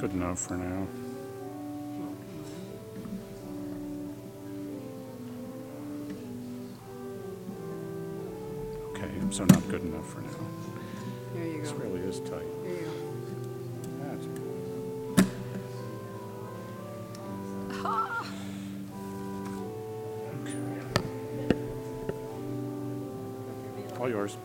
Good enough for now. Okay, so not good enough for now. There you This go. really is tight. There you That's go. okay. All yours.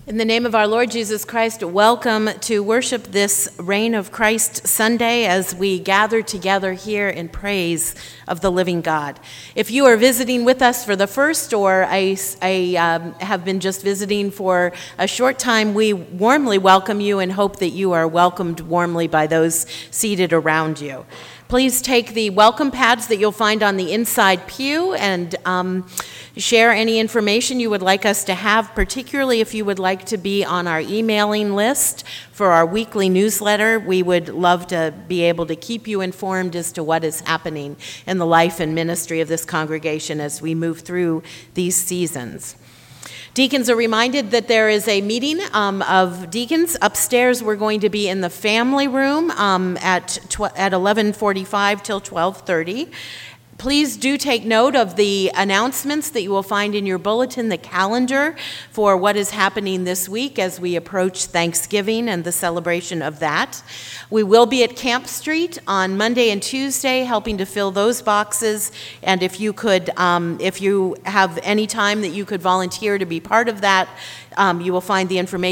In the name of our Lord Jesus Christ, welcome to worship this Reign of Christ Sunday as we gather together here in praise of the living God. If you are visiting with us for the first or have been just visiting for a short time, we warmly welcome you and hope that you are welcomed warmly by those seated around you. Please take the welcome pads that you'll find on the inside pew and share any information you would like us to have, particularly if you would like to be on our emailing list for our weekly newsletter. We would love to be able to keep you informed as to what is happening in the life and ministry of this congregation as we move through these seasons. Deacons are reminded that there is a meeting of deacons upstairs. We're going to be in the family room at 11:45 till 12:30. Please do take note of the announcements that you will find in your bulletin, the calendar for what is happening this week as we approach Thanksgiving and the celebration of that. We will be at Camp Street on Monday and Tuesday helping to fill those boxes. And if you could, if you have any time that you could volunteer to be part of that, you will find the information